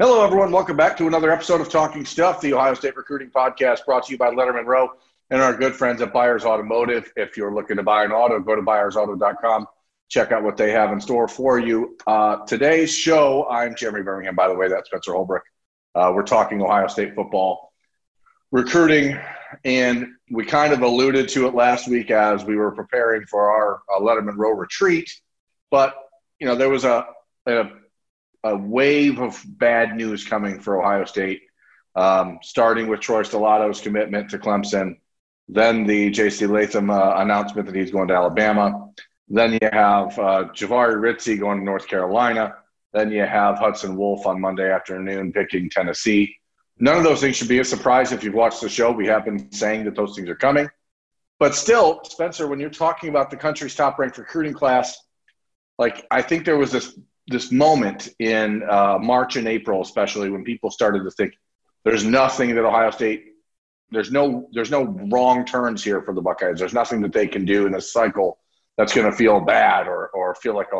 Hello, everyone. Welcome back to another episode of Talking Stuff, the Ohio State recruiting podcast brought to you by Letterman Row and our good friends at Byers Automotive. If you're looking to buy an auto, go to buyersauto.com. Check out what they have in store for you. Today's show, I'm Jeremy Birmingham, by the way. That's Spencer Holbrook. We're talking Ohio State football recruiting, and we kind of alluded to it last week as we were preparing for our Letterman Row retreat. But, you know, there was a wave of bad news coming for Ohio State, starting with Troy Stelato's commitment to Clemson, then the J.C. Latham announcement that he's going to Alabama. Then you have Jahvaree Ritzie going to North Carolina. Then you have Hudson Wolf on Monday afternoon picking Tennessee. None of those things should be a surprise if you've watched the show. We have been saying that those things are coming. But still, Spencer, when you're talking about the country's top-ranked recruiting class, like I think there was this moment in March and April, especially when people started to think there's nothing that Ohio State – there's no wrong turns here for the Buckeyes. There's nothing that they can do in this cycle that's going to feel bad or feel like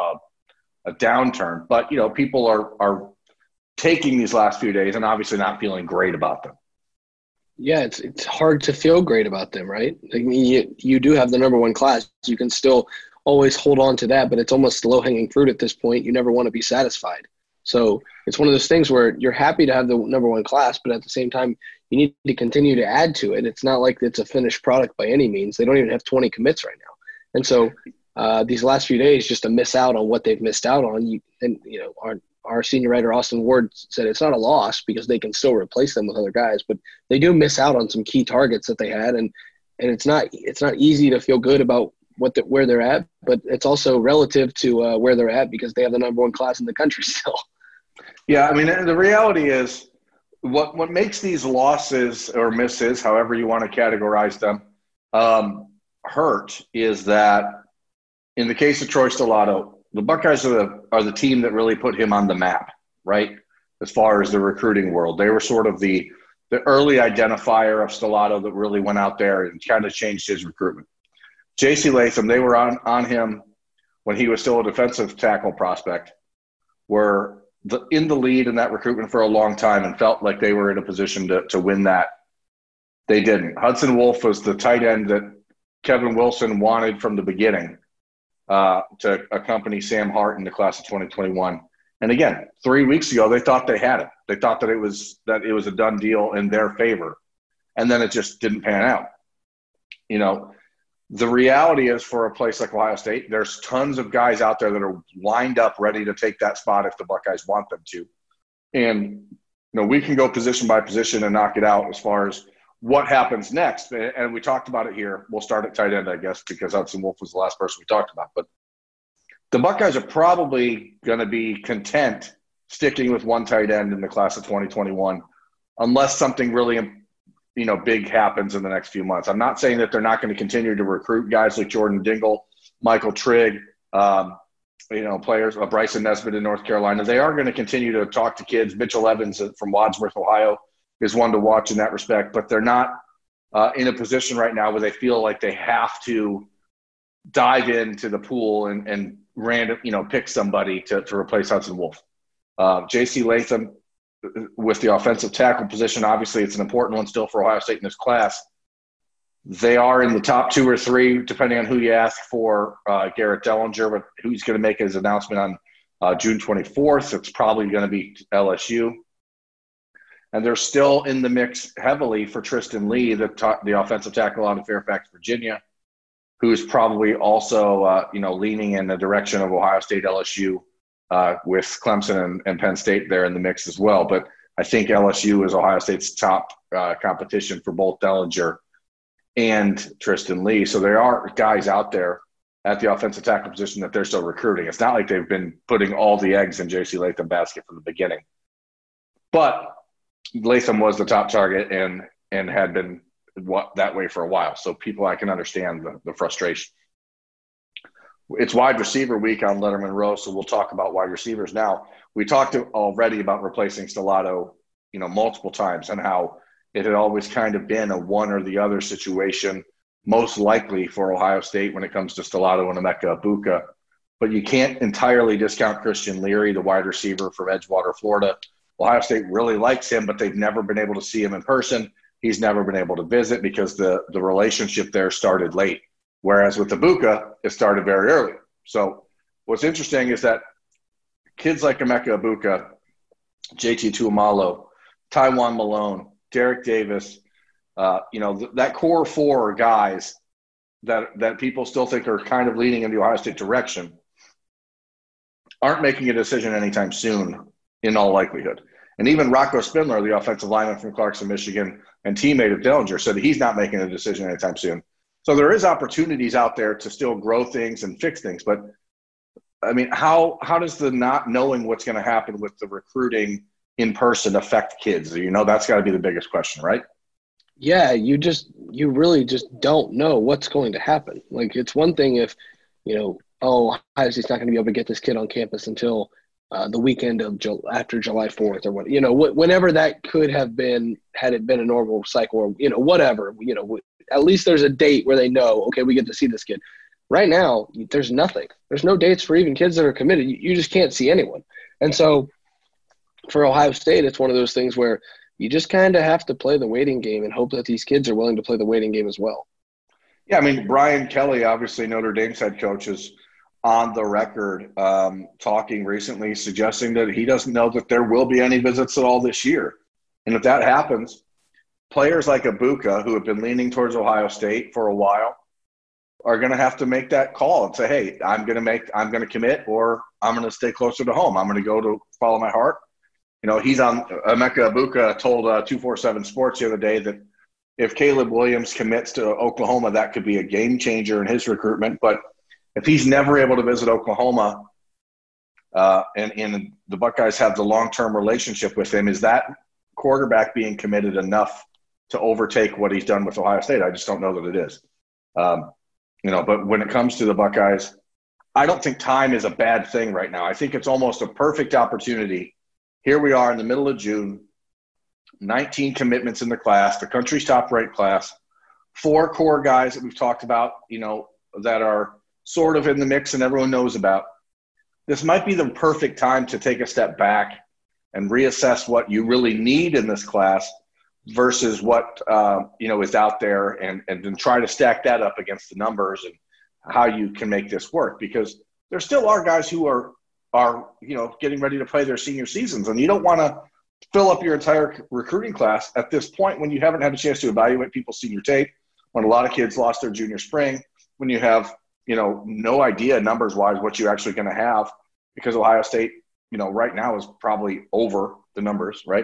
a downturn. But, you know, people are taking these last few days and obviously not feeling great about them. Yeah, it's hard to feel great about them, right? I mean, you do have the number one class. You can still always hold on to that, but it's almost low-hanging fruit at this point. You never want to be satisfied. So it's one of those things where you're happy to have the number one class, but at the same time, you need to continue to add to it. It's not like it's a finished product by any means. They don't even have 20 commits right now. And so these last few days, just to miss out on what they've missed out on, our senior writer, Austin Ward, said it's not a loss because they can still replace them with other guys, but they do miss out on some key targets that they had. And it's not easy to feel good about where they're at, but it's also relative to where they're at because they have the number one class in the country still. Yeah, I mean, the reality is what makes these losses or misses, however you want to categorize them, hurt is that in the case of Troy Stellato, the Buckeyes are the team that really put him on the map, right, as far as the recruiting world. They were sort of the early identifier of Stellato that really went out there and kind of changed his recruitment. J.C. Latham, they were on him when he was still a defensive tackle prospect, were in the lead in that recruitment for a long time and felt like they were in a position to win that. They didn't. Hudson Wolf was the tight end that Kevin Wilson wanted from the beginning to accompany Sam Hart in the class of 2021. And again, 3 weeks ago, they thought they had it. They thought that it was a done deal in their favor. And then it just didn't pan out. You know, the reality is for a place like Ohio State, there's tons of guys out there that are lined up ready to take that spot if the Buckeyes want them to. And, you know, we can go position by position and knock it out as far as what happens next. And we talked about it here. We'll start at tight end, I guess, because Hudson Wolf was the last person we talked about. But the Buckeyes are probably going to be content sticking with one tight end in the class of 2021 unless something really big happens in the next few months. I'm not saying that they're not going to continue to recruit guys like Jordan Dingle, Michael Trigg, players, Bryson Nesbitt in North Carolina. They are going to continue to talk to kids. Mitchell Evans from Wadsworth, Ohio, is one to watch in that respect, but they're not in a position right now where they feel like they have to dive into the pool and pick somebody to replace Hudson Wolf. J.C. Latham, with the offensive tackle position, obviously it's an important one still for Ohio State in this class. They are in the top 2 or 3, depending on who you ask for, Garrett Dellinger, but who's going to make his announcement on June 24th. It's probably going to be LSU. And they're still in the mix heavily for Tristan Lee, the offensive tackle out of Fairfax, Virginia, who's probably also, leaning in the direction of Ohio State, LSU, with Clemson and Penn State there in the mix as well. But I think LSU is Ohio State's top competition for both Dellinger and Tristan Lee. So there are guys out there at the offensive tackle position that they're still recruiting. It's not like they've been putting all the eggs in J.C. Latham basket from the beginning. But Latham was the top target and had been that way for a while. So I can understand the frustration. It's wide receiver week on Letterman Row, so we'll talk about wide receivers now. We talked already about replacing Stellato, multiple times, and how it had always kind of been a one or the other situation, most likely for Ohio State when it comes to Stellato and Emeka Egbuka. But you can't entirely discount Christian Leary, the wide receiver from Edgewater, Florida, Ohio State really likes him, but they've never been able to see him in person. He's never been able to visit because the relationship there started late. Whereas with Egbuka, it started very early. So what's interesting is that kids like Emeka Egbuka, JT Tuimoloau, Taiwan Malone, Derek Davis, that core four guys that people still think are kind of leaning in the Ohio State direction aren't making a decision anytime soon in all likelihood. And even Rocco Spindler, the offensive lineman from Clarkson, Michigan, and teammate of Dillinger, said that he's not making a decision anytime soon. So there is opportunities out there to still grow things and fix things. But, I mean, how does the not knowing what's going to happen with the recruiting in person affect kids? That's got to be the biggest question, right? Yeah, you really just don't know what's going to happen. Like, it's one thing if, Ohio State's not going to be able to get this kid on campus until the weekend of after July 4th or what, whenever that could have been, had it been a normal cycle or, whatever, at least there's a date where they know, okay, we get to see this kid. Right now, there's nothing. There's no dates for even kids that are committed. You just can't see anyone. And so for Ohio State, it's one of those things where you just kind of have to play the waiting game and hope that these kids are willing to play the waiting game as well. Yeah, I mean, Brian Kelly, obviously Notre Dame's head coach, is on the record talking recently, suggesting that he doesn't know that there will be any visits at all this year. And if that happens, players like Egbuka, who have been leaning towards Ohio State for a while, are going to have to make that call and say, hey, I'm going to commit, or I'm going to stay closer to home. I'm going to go to follow my heart. Emeka Egbuka told 247 Sports the other day that if Caleb Williams commits to Oklahoma, that could be a game changer in his recruitment. But if he's never able to visit Oklahoma and the Buckeyes have the long-term relationship with him, is that quarterback being committed enough to overtake what he's done with Ohio State? I just don't know that it is. But when it comes to the Buckeyes, I don't think time is a bad thing right now. I think it's almost a perfect opportunity. Here we are in the middle of June, 19 commitments in the class, the country's top-ranked class, 4 core guys that we've talked about, that are sort of in the mix and everyone knows about. This might be the perfect time to take a step back and reassess what you really need in this class versus what, is out there and then try to stack that up against the numbers and how you can make this work. Because there still are guys who are getting ready to play their senior seasons, and you don't want to fill up your entire recruiting class at this point when you haven't had a chance to evaluate people's senior tape, when a lot of kids lost their junior spring, when you have, no idea numbers-wise what you're actually going to have, because Ohio State, right now is probably over the numbers, right?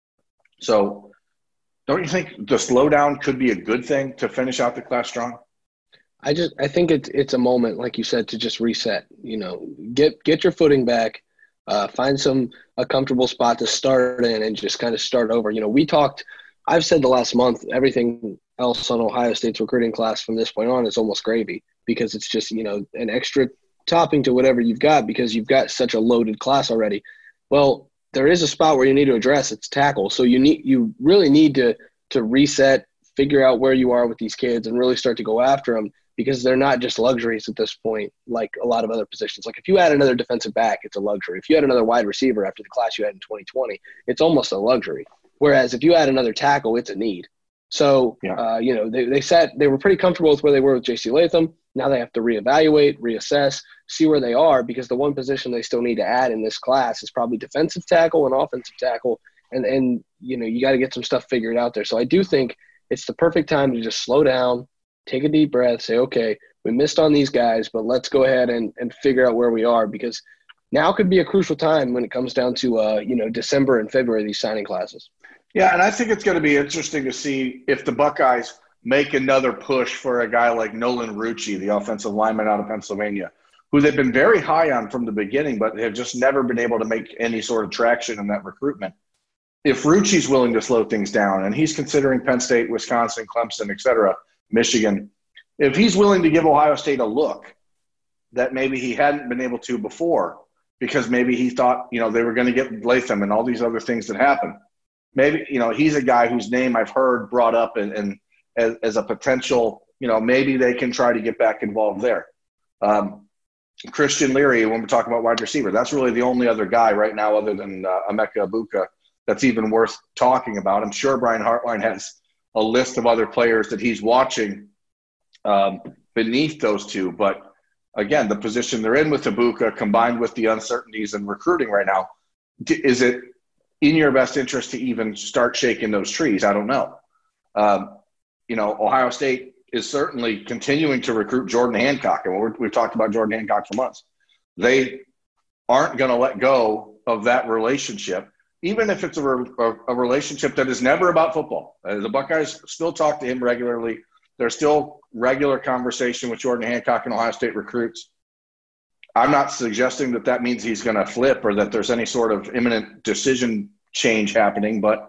So don't you think the slowdown could be a good thing to finish out the class strong? I think it's a moment, like you said, to just reset. Get your footing back, find a comfortable spot to start in, and just kind of start over. I've said the last month, everything else on Ohio State's recruiting class from this point on is almost gravy, because it's just an extra topping to whatever you've got, because you've got such a loaded class already. Well, there is a spot where you need to address, it's tackle. So you really need to reset, figure out where you are with these kids, and really start to go after them, because they're not just luxuries at this point like a lot of other positions. Like if you add another defensive back, it's a luxury. If you add another wide receiver after the class you had in 2020, it's almost a luxury. Whereas if you add another tackle, it's a need. So, they were pretty comfortable with where they were with J.C. Latham. Now they have to reevaluate, reassess, see where they are, because the one position they still need to add in this class is probably defensive tackle and offensive tackle. And you got to get some stuff figured out there. So I do think it's the perfect time to just slow down, take a deep breath, say, okay, we missed on these guys, but let's go ahead and figure out where we are, because now could be a crucial time when it comes down to, December and February, these signing classes. Yeah, and I think it's going to be interesting to see if the Buckeyes make another push for a guy like Nolan Rucci, the offensive lineman out of Pennsylvania, who they've been very high on from the beginning, but have just never been able to make any sort of traction in that recruitment. If Rucci's willing to slow things down, and he's considering Penn State, Wisconsin, Clemson, et cetera, Michigan, if he's willing to give Ohio State a look that maybe he hadn't been able to before, because maybe he thought, they were going to get Latham and all these other things that happened. Maybe, he's a guy whose name I've heard brought up and as a potential, maybe they can try to get back involved there. Christian Leary, when we're talking about wide receiver, that's really the only other guy right now other than Emeka Egbuka that's even worth talking about. I'm sure Brian Hartline has a list of other players that he's watching beneath those two. But again, the position they're in with Egbuka combined with the uncertainties in recruiting right now, is it in your best interest to even start shaking those trees? I don't know. Ohio State is certainly continuing to recruit Jordan Hancock, and we've talked about Jordan Hancock for months. They aren't going to let go of that relationship, even if it's a relationship that is never about football. The Buckeyes still talk to him regularly. There's still regular conversation with Jordan Hancock and Ohio State recruits. I'm not suggesting that means he's going to flip or that there's any sort of imminent decision change happening, but,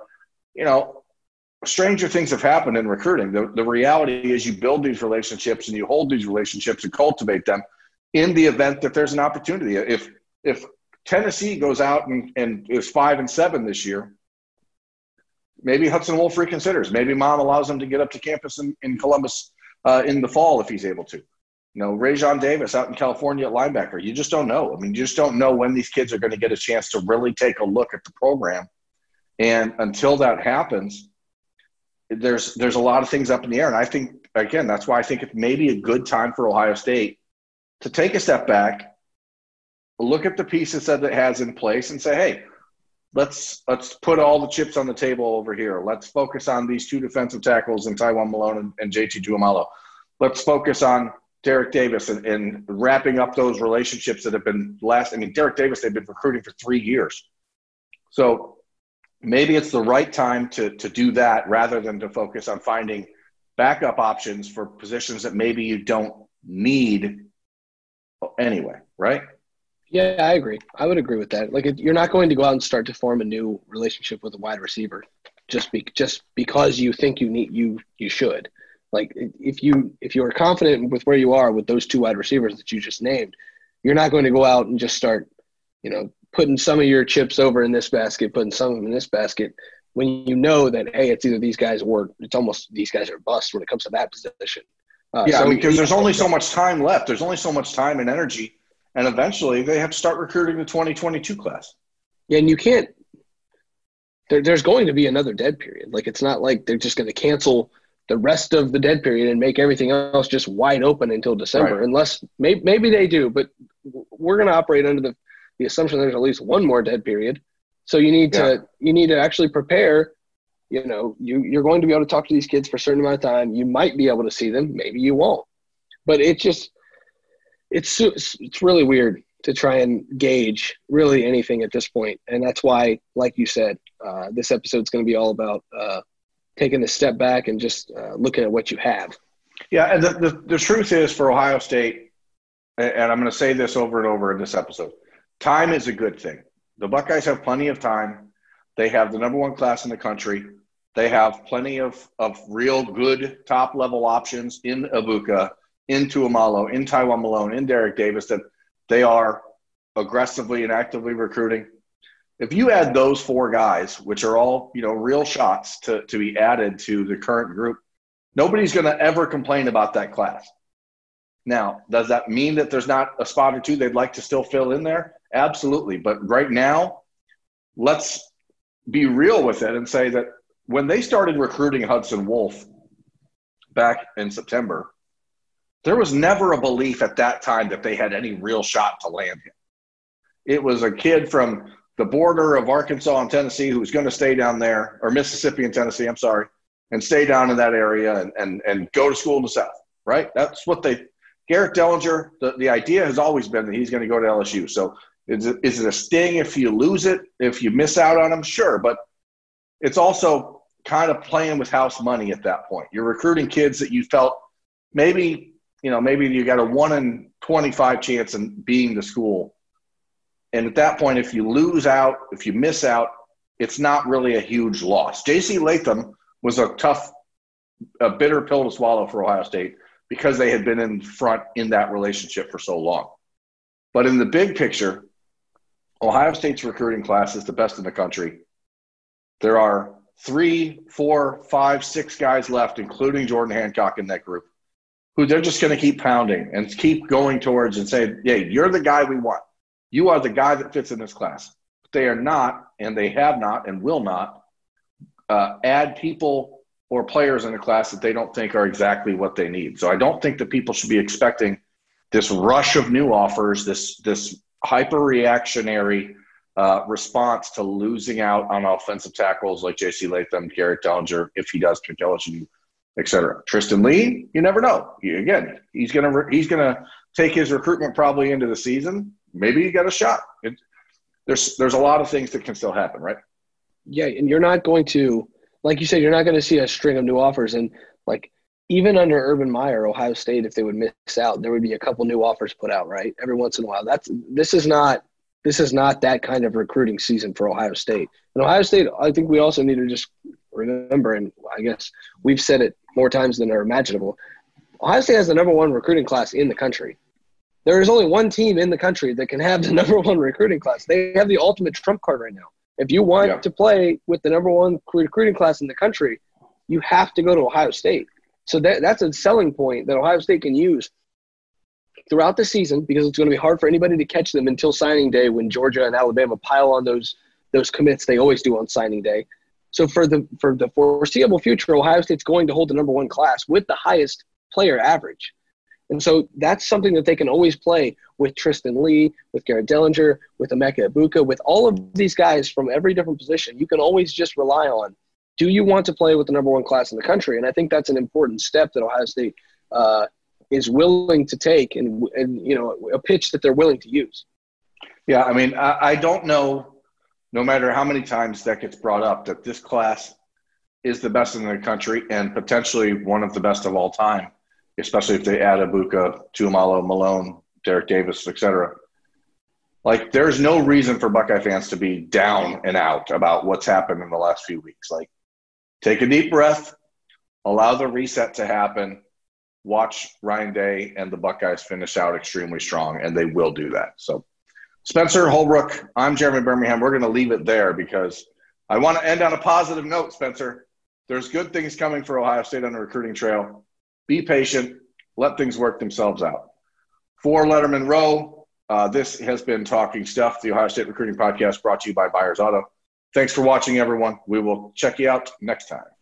stranger things have happened in recruiting. The reality is you build these relationships and you hold these relationships and cultivate them in the event that there's an opportunity. If Tennessee goes out and is 5-7 this year, maybe Hudson Wolf reconsiders. Maybe Mom allows him to get up to campus in Columbus in the fall if he's able to. Rajon Davis out in California at linebacker. You just don't know. You just don't know when these kids are going to get a chance to really take a look at the program. And until that happens, there's a lot of things up in the air. And I think, again, that's why I think it's maybe a good time for Ohio State to take a step back, look at the pieces that it has in place and say, hey, let's put all the chips on the table over here. Let's focus on these two defensive tackles in Taiwan Malone and JT Tuimoloau. Let's focus on Derek Davis and wrapping up those relationships that have been Derek Davis, they've been recruiting for 3 years. So maybe it's the right time to do that rather than to focus on finding backup options for positions that maybe you don't need anyway, right? Yeah, I agree. I would agree with that. You're not going to go out and start to form a new relationship with a wide receiver just because you think you should. If you are confident with where you are with those two wide receivers that you just named, you're not going to go out and just start, putting some of your chips over in this basket, putting some of them in this basket, when you know that, hey, it's either these guys or it's almost these guys are bust when it comes to that position. Because there's only so much time left. There's only so much time and energy, and eventually they have to start recruiting the 2022 class. Yeah, and you can't – there's going to be another dead period. It's not like they're just going to cancel the rest of the dead period and make everything else just wide open until December, right? Unless maybe they do, but we're going to operate under the assumption there's at least one more dead period. So you need to actually prepare. You're going to be able to talk to these kids for a certain amount of time. You might be able to see them, maybe you won't. But it's really weird to try and gauge really anything at this point. And that's why, like you said, this episode's going to be all about taking a step back and just looking at what you have. Yeah, and the truth is for Ohio State, and I'm going to say this over and over in this episode, time is a good thing. The Buckeyes have plenty of time. They have the number one class in the country. They have plenty of real good top-level options in Egbuka, in Tuimoloau, in Taiwan Malone, in Derek Davis that they are aggressively and actively recruiting. If you add those four guys, which are all real shots to be added to the current group, nobody's going to ever complain about that class. Now, does that mean that there's not a spot or two they'd like to still fill in there? Absolutely. But right now, let's be real with it and say that when they started recruiting Hudson Wolf back in September, there was never a belief at that time that they had any real shot to land him. It was a kid from the border of Arkansas and Tennessee who was going to stay down there, or Mississippi and Tennessee, I'm sorry, and stay down in that area and go to school in the South, right? That's what Garrett Dellinger, the idea has always been that he's going to go to LSU. So is it a sting if you lose it, if you miss out on him? Sure, but it's also kind of playing with house money at that point. You're recruiting kids that you felt maybe you got a 1 in 25 chance in being the school. And at that point, if you lose out, if you miss out, it's not really a huge loss. J.C. Latham was a bitter pill to swallow for Ohio State because they had been in front in that relationship for so long. But in the big picture, Ohio State's recruiting class is the best in the country. There are 3, 4, 5, 6 guys left, including Jordan Hancock in that group, who they're just going to keep pounding and keep going towards and say, yeah, you're the guy we want. You are the guy that fits in this class. But they are not, and they have not and will not add people or players in a class that they don't think are exactly what they need. So I don't think that people should be expecting this rush of new offers, this hyper-reactionary response to losing out on offensive tackles like J.C. Latham, Garrett Dellinger, if he does pick LSU, et cetera. Tristan Lee, you never know. Again, he's gonna take his recruitment probably into the season. Maybe he got a shot. There's a lot of things that can still happen, right? Yeah, and you're not going to, like you said, you're not going to see a string of new offers. And like even under Urban Meyer, Ohio State, if they would miss out, there would be a couple new offers put out, right? Every once in a while. This is not that kind of recruiting season for Ohio State. And Ohio State, I think we also need to just remember, and I guess we've said it more times than are imaginable, Ohio State has the number one recruiting class in the country. There is only one team in the country that can have the number one recruiting class. They have the ultimate trump card right now. If you want to play with the number one recruiting class in the country, you have to go to Ohio State. So that's a selling point that Ohio State can use throughout the season, because it's going to be hard for anybody to catch them until signing day when Georgia and Alabama pile on those commits they always do on signing day. So for the foreseeable future, Ohio State's going to hold the number one class with the highest player average. And so that's something that they can always play with Tristan Lee, with Garrett Dellinger, with Emeka Egbuka, with all of these guys from every different position. You can always just rely on, do you want to play with the number one class in the country? And I think that's an important step that Ohio State is willing to take, and a pitch that they're willing to use. Yeah, I mean, I don't know, no matter how many times that gets brought up, that this class is the best in the country and potentially one of the best of all time, especially if they add Egbuka, Tuamalo, Malone, Derek Davis, et cetera. Like, there's no reason for Buckeye fans to be down and out about what's happened in the last few weeks. Like, take a deep breath, allow the reset to happen, watch Ryan Day and the Buckeyes finish out extremely strong, and they will do that. So, Spencer Holbrook, I'm Jeremy Birmingham. We're going to leave it there because I want to end on a positive note, Spencer. There's good things coming for Ohio State on the recruiting trail. Be patient. Let things work themselves out. For Letterman Row, this has been Talking Stuff, the Ohio State Recruiting Podcast brought to you by Buyers Auto. Thanks for watching, everyone. We will check you out next time.